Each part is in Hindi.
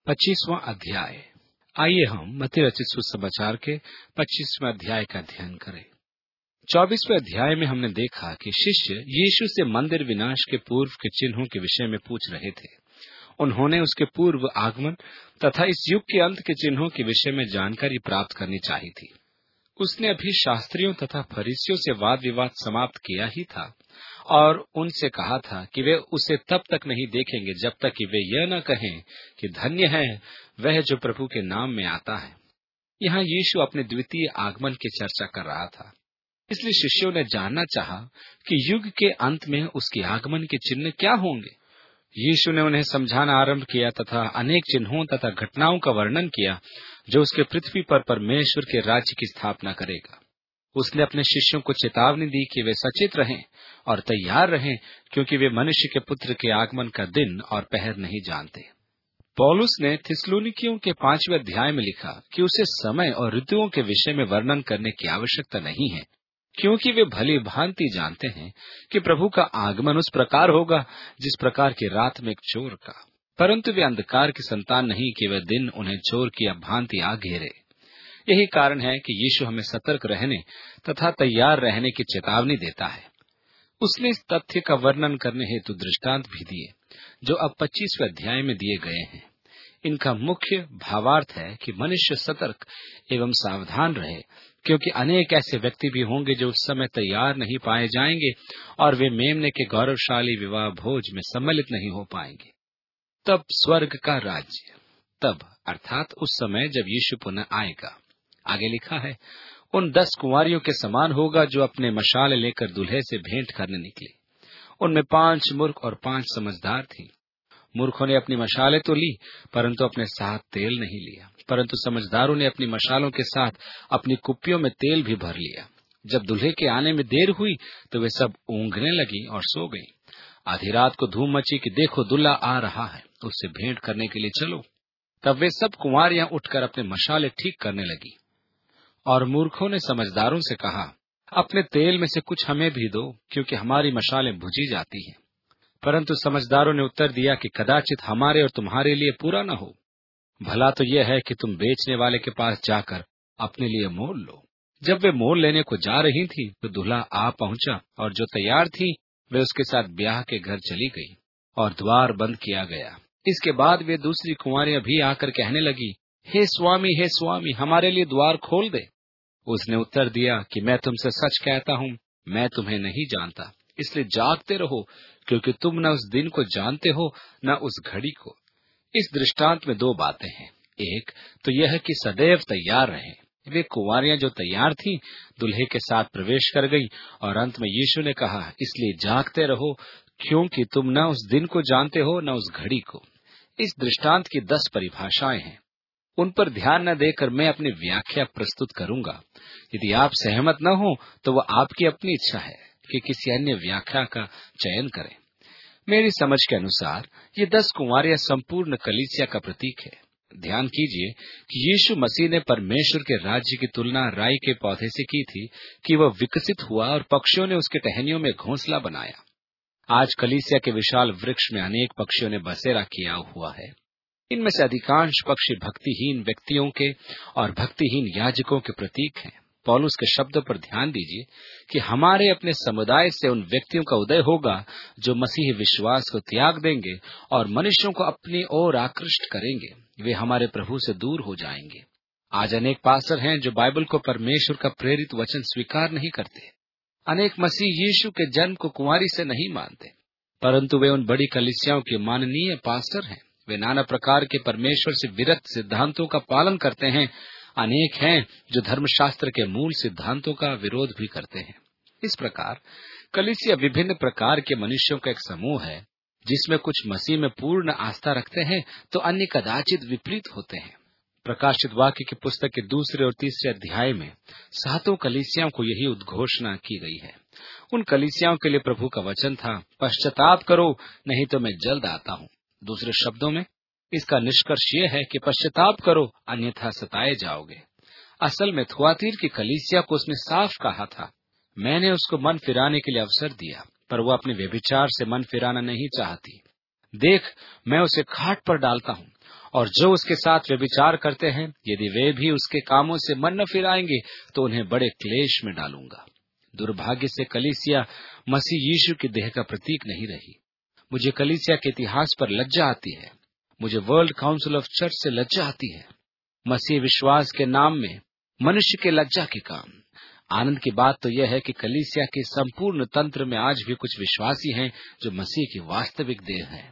25वां अध्याय। आइए हम मत्ती रचित सुसमाचार के 25वें अध्याय का अध्ययन करें। 24वें अध्याय में हमने देखा कि शिष्य यीशु से मंदिर विनाश के पूर्व के चिन्हों के विषय में पूछ रहे थे। उन्होंने उसके पूर्व आगमन तथा इस युग के अंत के चिन्हों के विषय में जानकारी प्राप्त करनी चाहिए थी। उसने अभी शास्त्रियों तथा फरीसियों से वाद विवाद समाप्त किया ही था और उनसे कहा था कि वे उसे तब तक नहीं देखेंगे जब तक कि वे यह न कहें कि धन्य है वह जो प्रभु के नाम में आता है। यहाँ यीशु अपने द्वितीय आगमन की चर्चा कर रहा था, इसलिए शिष्यों ने जानना चाहा कि युग के अंत में उसके आगमन के चिन्ह क्या होंगे। यीशु ने उन्हें समझाना आरंभ किया तथा अनेक चिन्हों तथा घटनाओं का वर्णन किया जो उसके पृथ्वी पर परमेश्वर के राज्य की स्थापना करेगा। उसने अपने शिष्यों को चेतावनी दी कि वे सचेत रहें और तैयार रहें, क्योंकि वे मनुष्य के पुत्र के आगमन का दिन और पहर नहीं जानते। पौलुस ने थिस्सलुनीकियों के 5वें अध्याय में लिखा कि उसे समय और ऋतुओं के विषय में वर्णन करने की आवश्यकता नहीं है, क्योंकि वे भली भांति जानते हैं कि प्रभु का आगमन उस प्रकार होगा जिस प्रकार की रात में एक चोर का। परंतु वे अंधकार की संतान नहीं कि वह दिन उन्हें चोर की भांति आ घेरे। यही कारण है कि यीशु हमें सतर्क रहने तथा तैयार रहने की चेतावनी देता है। उसने इस तथ्य का वर्णन करने हेतु दृष्टांत भी दिए जो अब 25वें अध्याय में दिए गए हैं। इनका मुख्य भावार्थ है कि मनुष्य सतर्क एवं सावधान रहे, क्योंकि अनेक ऐसे व्यक्ति भी होंगे जो उस समय तैयार नहीं पाए जाएंगे और वे मेमने के गौरवशाली विवाह भोज में सम्मिलित नहीं हो पाएंगे। तब स्वर्ग का राज्य, तब अर्थात उस समय जब यीशु पुनः आएगा, आगे लिखा है, उन 10 कुंवारियों के समान होगा जो अपने मशाले लेकर दूल्हे से भेंट करने निकले। उनमें 5 मूर्ख और 5 समझदार थी। मूर्खों ने अपनी मशाले तो ली, परंतु अपने साथ तेल नहीं लिया, परंतु समझदारों ने अपनी मशालों के साथ अपनी कुप्पियों में तेल भी भर लिया। जब दूल्हे के आने में देर हुई तो वे सब ऊँघने लगी और सो गईं। आधी रात को धूम मची कि देखो दूल्हा आ रहा है, उससे भेंट करने के लिए चलो। तब वे सब कुंवारियां उठकर अपने मशाले ठीक करने लगी। और मूर्खों ने समझदारों से कहा, अपने तेल में से कुछ हमें भी दो, क्योंकि हमारी मशालें बुझी जाती हैं। परंतु समझदारों ने उत्तर दिया कि कदाचित हमारे और तुम्हारे लिए पूरा न हो। भला तो यह है कि तुम बेचने वाले के पास जाकर अपने लिए मोल लो। जब वे मोल लेने को जा रही थी तो दूल्हा आ पहुंचा, और जो तैयार थी वे उसके साथ ब्याह के घर चली गई और द्वार बंद किया गया। इसके बाद वे दूसरी कुंवारियां भी आकर कहने लगी, हे स्वामी, हमारे लिए द्वार खोल दे। उसने उत्तर दिया कि मैं तुमसे सच कहता हूँ, मैं तुम्हें नहीं जानता। इसलिए जागते रहो, क्योंकि तुम न उस दिन को जानते हो न उस घड़ी को। इस दृष्टांत में 2 बातें हैं। एक तो यह कि सदैव तैयार रहें। वे कुंवारियां जो तैयार थीं दूल्हे के साथ प्रवेश कर गईं, और अंत में यीशु ने कहा, इसलिए जागते रहो, क्योंकि तुम न उस दिन को जानते हो न उस घड़ी को। इस दृष्टांत की 10 परिभाषाएं हैं। उन पर ध्यान न देकर मैं अपनी व्याख्या प्रस्तुत करूंगा। यदि आप सहमत न हो तो वह आपकी अपनी इच्छा है कि किसी अन्य व्याख्या का चयन करें। मेरी समझ के अनुसार ये 10 कुंवारियां संपूर्ण कलीसिया का प्रतीक है। ध्यान कीजिए कि यीशु मसीह ने परमेश्वर के राज्य की तुलना राई के पौधे से की थी कि वह विकसित हुआ और पक्षियों ने उसके टहनियों में घोंसला बनाया। आज कलीसिया के विशाल वृक्ष में अनेक पक्षियों ने बसेरा किया हुआ है। इनमें से अधिकांश पक्षी भक्तिहीन व्यक्तियों के और भक्तिहीन याजकों के प्रतीक हैं। पौलुस के शब्दों पर ध्यान दीजिए कि हमारे अपने समुदाय से उन व्यक्तियों का उदय होगा जो मसीही विश्वास को त्याग देंगे और मनुष्यों को अपनी ओर आकृष्ट करेंगे। वे हमारे प्रभु से दूर हो जाएंगे। आज अनेक पास्टर हैं जो बाइबल को परमेश्वर का प्रेरित वचन स्वीकार नहीं करते। अनेक मसीह यीशु के जन्म को कुंवारी से नहीं मानते, परंतु वे उन बड़ी कलीसियाओं के माननीय पास्टर हैं। वे नाना प्रकार के परमेश्वर से विरक्त सिद्धांतों का पालन करते हैं। अनेक हैं जो धर्मशास्त्र के मूल सिद्धांतों का विरोध भी करते हैं। इस प्रकार कलीसिया विभिन्न प्रकार के मनुष्यों का एक समूह है, जिसमें कुछ मसीह में पूर्ण आस्था रखते हैं तो अन्य कदाचित विपरीत होते हैं। प्रकाशित वाक्य की पुस्तक के 2 और 3 अध्याय में 7 कलीसियाओं को यही उद्घोषणा की गई है। उन कलीसियाओं के लिए प्रभु का वचन था, पश्चाताप करो, नहीं तो मैं जल्द आता हूँ। दूसरे शब्दों में इसका निष्कर्ष यह है कि पश्चाताप करो, अन्यथा सताए जाओगे। असल में थुआतीर की कलीसिया को उसने साफ कहा था, मैंने उसको मन फिराने के लिए अवसर दिया, पर वो अपने व्यभिचार से मन फिराना नहीं चाहती। देख, मैं उसे खाट पर डालता हूँ और जो उसके साथ व्यभिचार करते हैं, यदि वे भी उसके कामों से मन न फिराएंगे तो उन्हें बड़े क्लेश में डालूंगा। दुर्भाग्य से कलीसिया मसीह यीशु की देह का प्रतीक नहीं रही। मुझे कलीसिया के इतिहास पर लज्जा आती है। मुझे वर्ल्ड काउंसिल ऑफ चर्च से लज्जा आती है। मसीह विश्वास के नाम में मनुष्य के लज्जा के काम। आनंद की बात तो यह है कि कलीसिया के संपूर्ण तंत्र में आज भी कुछ विश्वासी हैं जो मसीह की वास्तविक देह हैं।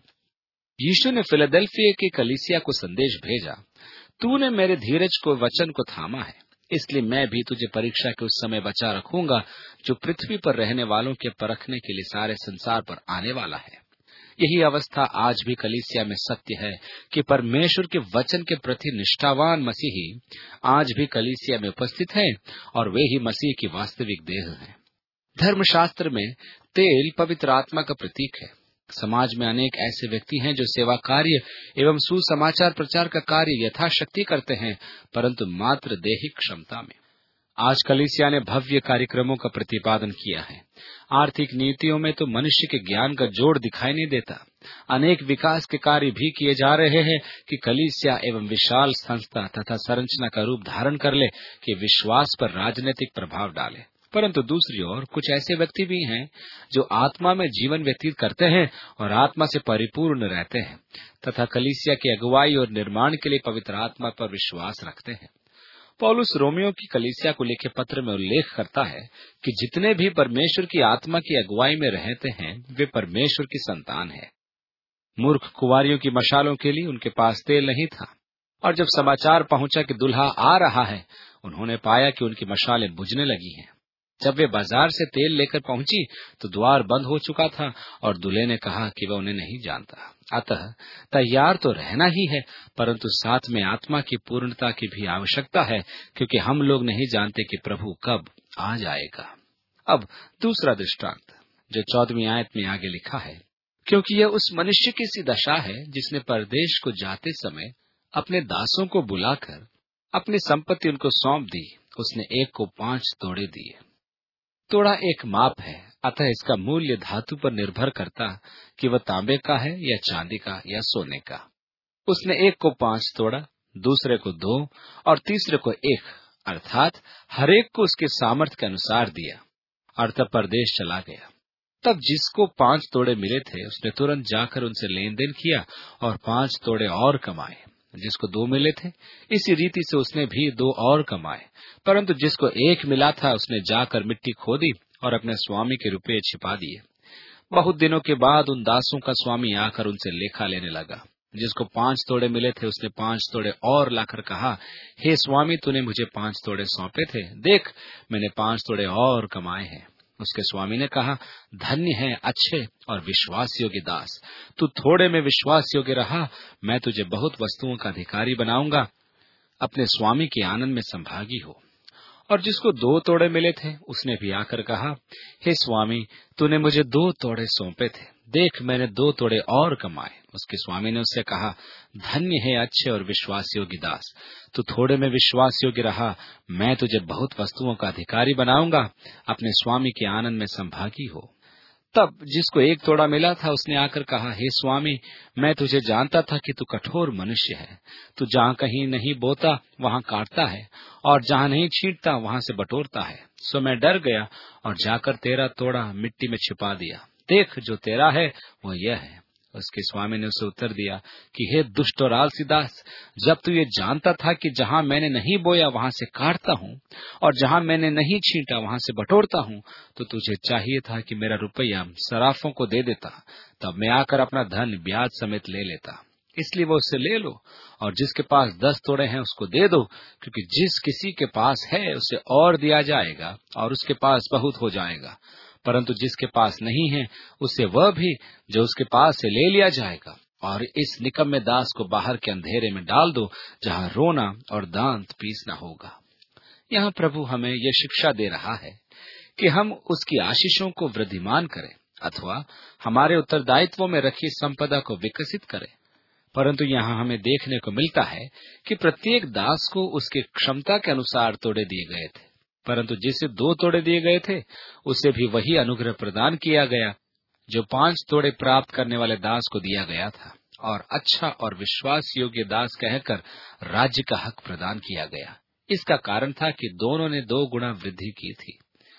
यीशु ने फिलाडेल्फिया की कलीसिया को संदेश भेजा, तूने मेरे धीरज को वचन को थामा है, इसलिए मैं भी तुझे परीक्षा के उस समय बचा रखूंगा जो पृथ्वी पर रहने वालों के परखने के लिए सारे संसार पर आने वाला है। यही अवस्था आज भी कलीसिया में सत्य है कि परमेश्वर के वचन के प्रति निष्ठावान मसीही आज भी कलीसिया में उपस्थित हैं और वे ही मसीह की वास्तविक देह हैं। धर्मशास्त्र में तेल पवित्र आत्मा का प्रतीक है। समाज में अनेक ऐसे व्यक्ति हैं जो सेवा कार्य एवं सुसमाचार प्रचार का कार्य यथाशक्ति करते हैं, परंतु मात्र दैहिक क्षमता में। आज कलीसिया ने भव्य कार्यक्रमों का प्रतिपादन किया है। आर्थिक नीतियों में तो मनुष्य के ज्ञान का जोड़ दिखाई नहीं देता। अनेक विकास के कार्य भी किए जा रहे हैं कि कलीसिया एवं विशाल संस्था तथा संरचना का रूप धारण कर ले कि विश्वास पर राजनीतिक प्रभाव डाले। परंतु दूसरी ओर कुछ ऐसे व्यक्ति भी हैं जो आत्मा में जीवन व्यतीत करते हैं और आत्मा से परिपूर्ण रहते हैं तथा कलीसिया की अगुवाई और निर्माण के लिए पवित्र आत्मा पर विश्वास रखते हैं। पौलुस रोमियो की कलीसिया को लिखे पत्र में उल्लेख करता है कि जितने भी परमेश्वर की आत्मा की अगुवाई में रहते हैं वे परमेश्वर की संतान हैं। मूर्ख कुंवारियों की मशालों के लिए उनके पास तेल नहीं था, और जब समाचार पहुंचा कि दुल्हा आ रहा है, उन्होंने पाया कि उनकी मशालें बुझने लगी हैं। जब वे बाजार से तेल लेकर पहुंची तो द्वार बंद हो चुका था और दूल्हे ने कहा कि वह उन्हें नहीं जानता। अतः तैयार तो रहना ही है, परंतु साथ में आत्मा की पूर्णता की भी आवश्यकता है, क्योंकि हम लोग नहीं जानते कि प्रभु कब आ जाएगा। अब दूसरा दृष्टांत जो 14वीं आयत में आगे लिखा है, क्योंकि यह उस मनुष्य की सी दशा है जिसने परदेश को जाते समय अपने दासों को बुलाकर अपनी संपत्ति उनको सौंप दी। उसने एक को 5 तोड़े दिए। तोड़ा एक माप है, अतः इसका मूल्य धातु पर निर्भर करता कि वह तांबे का है या चांदी का या सोने का। उसने एक को 5 तोड़ा, दूसरे को 2 और तीसरे को 1, अर्थात हरेक को उसके सामर्थ्य के अनुसार दिया, और तब परदेश चला गया। तब जिसको 5 तोड़े मिले थे उसने तुरंत जाकर उनसे लेन देन किया और 5 तोड़े और कमाए। जिसको 2 मिले थे, इसी रीति से उसने भी 2 और कमाए। परंतु जिसको 1 मिला था उसने जाकर मिट्टी खोदी और अपने स्वामी के रुपये छिपा दिए। बहुत दिनों के बाद उन दासों का स्वामी आकर उनसे लेखा लेने लगा। जिसको 5 तोड़े मिले थे उसने 5 तोड़े और लाकर कहा, हे स्वामी, तूने मुझे 5 तोड़े सौंपे थे, देख मैंने 5 तोड़े और कमाए हैं। उसके स्वामी ने कहा, धन्य है अच्छे और विश्वास योग्य दास, तू थोड़े में विश्वास योग्य रहा, मैं तुझे बहुत वस्तुओं का अधिकारी बनाऊंगा, अपने स्वामी के आनंद में संभागी हो। और जिसको 2 तोड़े मिले थे उसने भी आकर कहा, हे स्वामी, तूने मुझे 2 तोड़े सौंपे थे, देख मैंने 2 तोड़े और कमाए। उसके स्वामी ने उससे कहा, धन्य है अच्छे और विश्वास योग्य दास, तू थोड़े में विश्वास योग्य रहा, मैं तुझे बहुत वस्तुओं का अधिकारी बनाऊंगा, अपने स्वामी के आनंद में संभागी हो। तब जिसको 1 तोड़ा मिला था उसने आकर कहा, हे स्वामी, मैं तुझे जानता था कि तू कठोर मनुष्य है, तू जहाँ कहीं नहीं बोता वहाँ काटता है और जहाँ नहीं छींटता वहाँ से बटोरता है। सो मैं डर गया और जाकर तेरा तोड़ा मिट्टी में छिपा दिया। देख जो तेरा है वो यह है। उसके स्वामी ने उसे उत्तर दिया कि हे दुष्ट और आलसी दास, जब तू ये जानता था कि जहाँ मैंने नहीं बोया वहाँ से काटता हूँ और जहाँ मैंने नहीं छींटा वहाँ से बटोरता हूँ, तो तुझे चाहिए था कि मेरा रुपया सराफों को दे देता, तब मैं आकर अपना धन ब्याज समेत ले लेता। इसलिए वो उससे ले लो और जिसके पास 10 तोड़े हैं उसको दे दो, क्योंकि जिस किसी के पास है उसे और दिया जाएगा और उसके पास बहुत हो जाएगा, परंतु जिसके पास नहीं है उससे वह भी जो उसके पास से ले लिया जाएगा। और इस निकम्मे दास को बाहर के अंधेरे में डाल दो, जहाँ रोना और दांत पीसना होगा। यहाँ प्रभु हमें यह शिक्षा दे रहा है कि हम उसकी आशीषों को वृद्धिमान करें अथवा हमारे उत्तरदायित्वों में रखी संपदा को विकसित करें। परंतु यहाँ हमें देखने को मिलता है कि प्रत्येक दास को उसके क्षमता के अनुसार तोड़े दिए गए थे, परंतु जिसे 2 तोड़े दिए गए थे उसे भी वही अनुग्रह प्रदान किया गया जो 5 तोड़े प्राप्त करने वाले दास को दिया गया था। और अच्छा और विश्वास योग्य दास कहकर राज्य का हक प्रदान किया गया। इसका कारण था कि दोनों ने 2 गुना वृद्धि की थी।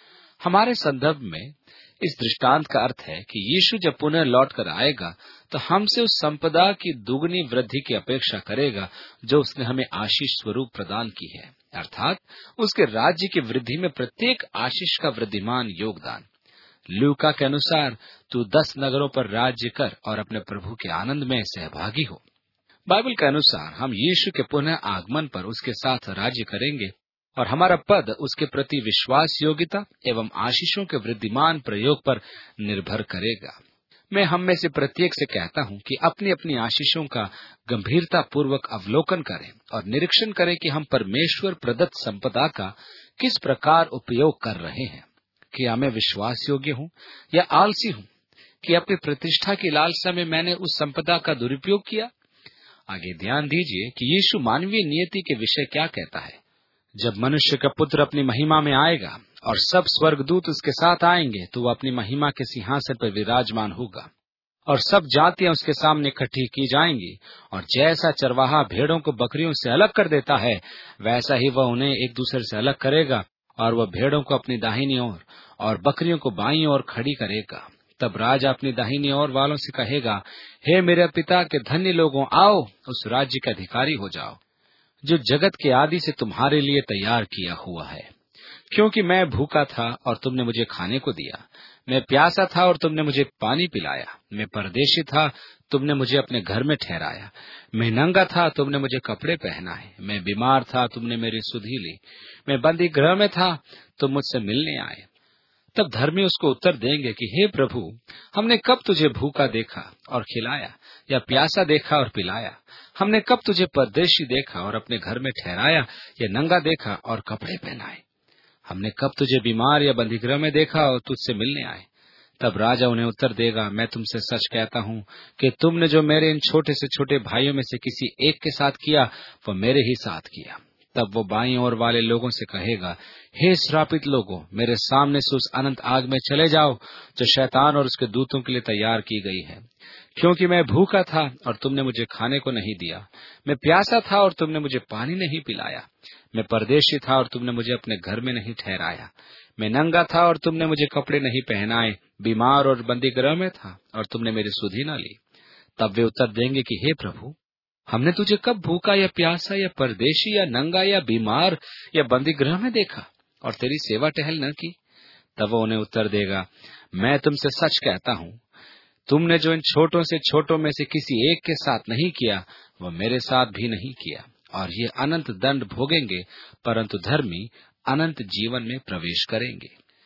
हमारे संदर्भ में इस दृष्टांत का अर्थ है कि यीशु जब पुनः लौट कर आएगा तो हमसे उस संपदा की दुगनी वृद्धि की अपेक्षा करेगा जो उसने हमें आशीष स्वरूप प्रदान की है, अर्थात उसके राज्य की वृद्धि में प्रत्येक आशीष का वृद्धिमान योगदान। लूका के अनुसार तू 10 नगरों पर राज्य कर और अपने प्रभु के आनंद में सहभागी हो। बाइबल के अनुसार हम यीशु के पुनः आगमन पर उसके साथ राज्य करेंगे और हमारा पद उसके प्रति विश्वास योग्यता एवं आशीषों के वृद्धिमान प्रयोग पर निर्भर करेगा। मैं हम में से प्रत्येक से कहता हूं कि अपनी अपनी आशीषों का गंभीरता पूर्वक अवलोकन करें और निरीक्षण करें कि हम परमेश्वर प्रदत्त संपदा का किस प्रकार उपयोग कर रहे हैं। क्या मैं विश्वास योग्य हूं या आलसी हूं कि अपनी प्रतिष्ठा की लालसा में मैंने उस संपदा का दुरुपयोग किया। आगे ध्यान दीजिए कि यीशु मानवीय नियति के विषय क्या कहता है। जब मनुष्य का पुत्र अपनी महिमा में आएगा और सब स्वर्गदूत उसके साथ आएंगे तो वह अपनी महिमा के सिंहासन पर विराजमान होगा और सब जातियां उसके सामने इकट्ठी की जाएंगी। और जैसा चरवाहा भेड़ों को बकरियों से अलग कर देता है वैसा ही वह उन्हें एक दूसरे से अलग करेगा और वह भेड़ों को अपनी दाहिनी ओर और बकरियों को बाईं ओर खड़ी करेगा। तब राजा अपनी दाहिनी ओर वालों से कहेगा, हे मेरे पिता के धन्य लोगों, आओ उस राज्य के अधिकारी हो जाओ जो जगत के आदि से तुम्हारे लिए तैयार किया हुआ है। क्योंकि मैं भूखा था और तुमने मुझे खाने को दिया, मैं प्यासा था और तुमने मुझे पानी पिलाया, मैं परदेशी था तुमने मुझे अपने घर में ठहराया, मैं नंगा था तुमने मुझे कपड़े पहनाए, मैं बीमार था तुमने मेरी सुधि ली, मैं बंदी गृह में था तुम मुझसे मिलने आए। तब धर्मी उसको उत्तर देंगे कि हे प्रभु, हमने कब तुझे भूखा देखा और खिलाया या प्यासा देखा और पिलाया? हमने कब तुझे परदेशी देखा और अपने घर में ठहराया या नंगा देखा और कपड़े पहनाए? हमने कब तुझे बीमार या बंदीगृह में देखा और तुझसे मिलने आए? तब राजा उन्हें उत्तर देगा, मैं तुमसे सच कहता हूँ कि तुमने जो मेरे इन छोटे से छोटे भाइयों में से किसी एक के साथ किया वो मेरे ही साथ किया। तब वो बाईं ओर वाले लोगों से कहेगा, हे श्रापित लोगों, मेरे सामने से उस अनंत आग में चले जाओ जो शैतान और उसके दूतों के लिए तैयार की गई है। क्योंकि मैं भूखा था और तुमने मुझे खाने को नहीं दिया, मैं प्यासा था और तुमने मुझे पानी नहीं पिलाया, मैं परदेशी था और तुमने मुझे अपने घर में नहीं ठहराया, मैं नंगा था और तुमने मुझे कपड़े नहीं पहनाए, बीमार और बंदीगृह में था और तुमने मेरी सुधि न ली। तब वे उत्तर देंगे कि हे प्रभु, हमने तुझे कब भूखा या प्यासा या परदेशी या नंगा या बीमार या बंदीगृह में देखा और तेरी सेवा टहल न की? तब वो उन्हें उत्तर देगा, मैं तुमसे सच कहता हूँ, तुमने जो इन छोटों से छोटों में से किसी एक के साथ नहीं किया वह मेरे साथ भी नहीं किया। और ये अनंत दंड भोगेंगे परंतु धर्मी अनंत जीवन में प्रवेश करेंगे।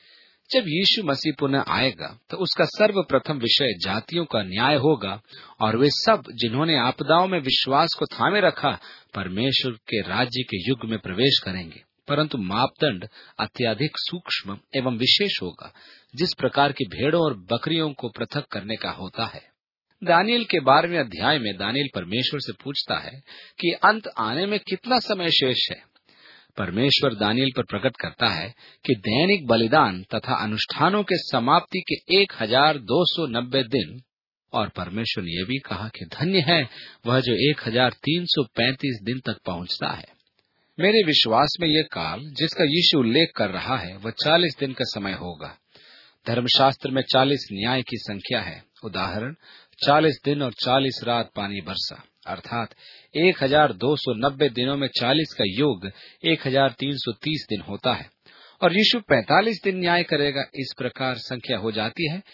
जब यीशु मसीह पुनः आएगा तो उसका सर्वप्रथम विषय जातियों का न्याय होगा और वे सब जिन्होंने आपदाओं में विश्वास को थामे रखा परमेश्वर के राज्य के युग में प्रवेश करेंगे। परंतु मापदंड अत्यधिक सूक्ष्म एवं विशेष होगा, जिस प्रकार की भेड़ों और बकरियों को पृथक करने का होता है। दानियल के 12वें अध्याय में दानियल परमेश्वर से पूछता है कि अंत आने में कितना समय शेष है। परमेश्वर दानियल पर प्रकट करता है कि दैनिक बलिदान तथा अनुष्ठानों के समाप्ति के 1290 दिन, और परमेश्वर ने यह भी कहा कि धन्य है वह जो 1335 दिन तक पहुंचता है। मेरे विश्वास में यह काल जिसका यीशु उल्लेख कर रहा है वह 40 दिन का समय होगा। धर्मशास्त्र में 40 न्याय की संख्या है। उदाहरण 40 दिन और 40 रात पानी बरसा, अर्थात 1290 दिनों में 40 का योग 1330 दिन होता है और यीशु 45 दिन न्याय करेगा। इस प्रकार संख्या हो जाती है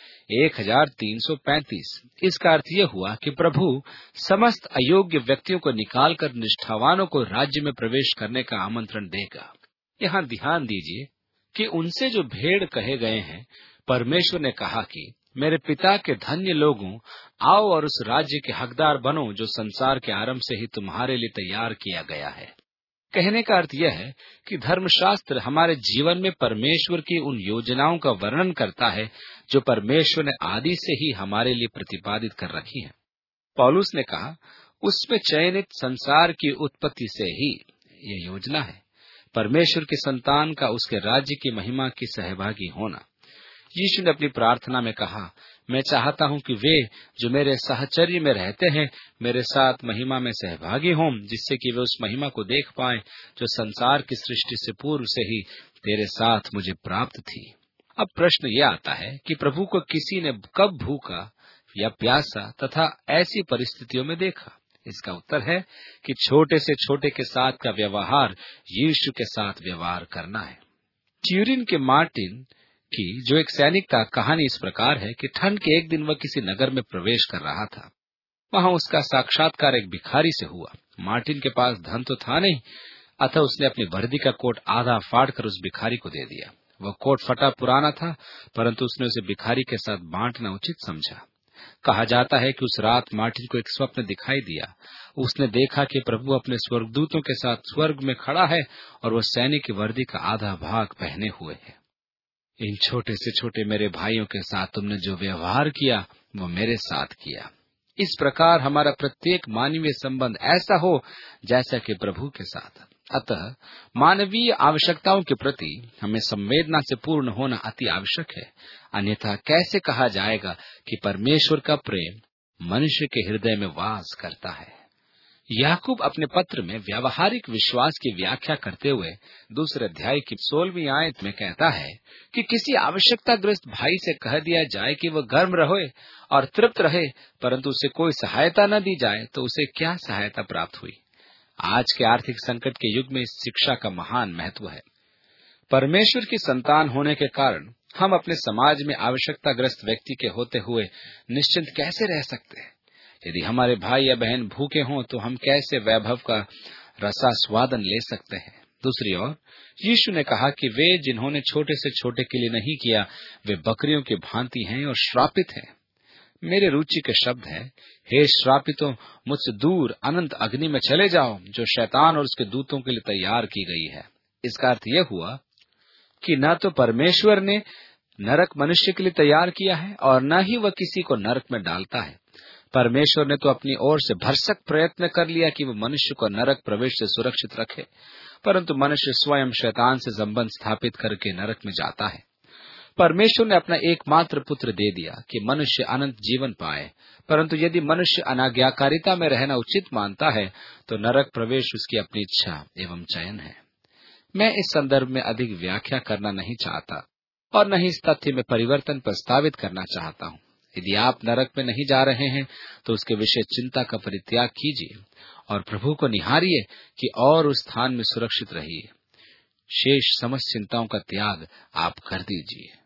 1335। इसका अर्थ यह हुआ कि प्रभु समस्त अयोग्य व्यक्तियों को निकालकर निष्ठावानों को राज्य में प्रवेश करने का आमंत्रण देगा। यहाँ ध्यान दीजिए कि उनसे जो भेड़ कहे गए हैं, परमेश्वर ने कहा कि मेरे पिता के धन्य लोगों, आओ और उस राज्य के हकदार बनो जो संसार के आरंभ से ही तुम्हारे लिए तैयार किया गया है। कहने का अर्थ यह है कि धर्मशास्त्र हमारे जीवन में परमेश्वर की उन योजनाओं का वर्णन करता है जो परमेश्वर ने आदि से ही हमारे लिए प्रतिपादित कर रखी है। पौलुस ने कहा, उसमें चयनित संसार की उत्पत्ति से ही यह योजना है, परमेश्वर की संतान का उसके राज्य की महिमा की सहभागी होना। यीशु ने अपनी प्रार्थना में कहा, मैं चाहता हूं कि वे जो मेरे साहचर्य में रहते हैं मेरे साथ महिमा में सहभागी हों, जिससे कि वे उस महिमा को देख पाएं जो संसार की सृष्टि से पूर्व से ही तेरे साथ मुझे प्राप्त थी। अब प्रश्न यह आता है कि प्रभु को किसी ने कब भूखा या प्यासा तथा ऐसी परिस्थितियों में देखा? इसका उत्तर है कि छोटे से छोटे के साथ का व्यवहार यीशु के साथ व्यवहार करना है। ट्यूरिन के मार्टिन की जो एक सैनिक था, कहानी इस प्रकार है कि ठंड के एक दिन वह किसी नगर में प्रवेश कर रहा था। वहां उसका साक्षात्कार एक भिखारी से हुआ। मार्टिन के पास धन तो था नहीं, अतः उसने अपनी वर्दी का कोट आधा फाड़कर उस भिखारी को दे दिया। वह कोट फटा पुराना था, परंतु उसने उसे भिखारी के साथ बांटना उचित समझा। कहा जाता है कि उस रात मार्टिन को एक स्वप्न दिखाई दिया। उसने देखा कि प्रभु अपने स्वर्गदूतों के साथ स्वर्ग में खड़ा है और वह सैनिक की वर्दी का आधा भाग पहने हुए है। इन छोटे से छोटे मेरे भाइयों के साथ तुमने जो व्यवहार किया वो मेरे साथ किया। इस प्रकार हमारा प्रत्येक मानवीय संबंध ऐसा हो जैसा कि प्रभु के साथ। अतः मानवीय आवश्यकताओं के प्रति हमें संवेदना से पूर्ण होना अति आवश्यक है। अन्यथा कैसे कहा जाएगा कि परमेश्वर का प्रेम मनुष्य के हृदय में वास करता है। याकूब अपने पत्र में व्यावहारिक विश्वास की व्याख्या करते हुए दूसरे अध्याय की 16वीं आयत में कहता है कि किसी आवश्यकताग्रस्त भाई से कह दिया जाए कि वह गर्म रहे और तृप्त रहे, परंतु उसे कोई सहायता न दी जाए तो उसे क्या सहायता प्राप्त हुई। आज के आर्थिक संकट के युग में इस शिक्षा का महान महत्व है। परमेश्वर की संतान होने के कारण हम अपने समाज में आवश्यकताग्रस्त व्यक्ति के होते हुए निश्चिंत कैसे रह सकते हैं? यदि हमारे भाई या बहन भूखे हों तो हम कैसे वैभव का रसास्वादन ले सकते हैं? दूसरी ओर यीशु ने कहा कि वे जिन्होंने छोटे से छोटे के लिए नहीं किया वे बकरियों की भांति हैं और श्रापित हैं। मेरे रुचि के शब्द हैं, हे श्रापितों, मुझसे दूर अनंत अग्नि में चले जाओ जो शैतान और उसके दूतों के लिए तैयार की गई है। इसका अर्थ यह हुआ कि न तो परमेश्वर ने नरक मनुष्य के लिए तैयार किया है और न ही वह किसी को नरक में डालता है। परमेश्वर ने तो अपनी ओर से भरसक प्रयत्न कर लिया कि वह मनुष्य को नरक प्रवेश से सुरक्षित रखे, परंतु मनुष्य स्वयं शैतान से संबंध स्थापित करके नरक में जाता है। परमेश्वर ने अपना एकमात्र पुत्र दे दिया कि मनुष्य अनंत जीवन पाए, परंतु यदि मनुष्य अनाज्ञाकारिता में रहना उचित मानता है तो नरक प्रवेश उसकी अपनी इच्छा एवं चयन है। मैं इस संदर्भ में अधिक व्याख्या करना नहीं चाहता और न ही इस तथ्य में परिवर्तन प्रस्तावित करना चाहता हूँ। यदि आप नरक में नहीं जा रहे हैं तो उसके विषय चिंता का परित्याग कीजिए और प्रभु को निहारिए कि और उस स्थान में सुरक्षित रहिए। शेष समस्त चिंताओं का त्याग आप कर दीजिए।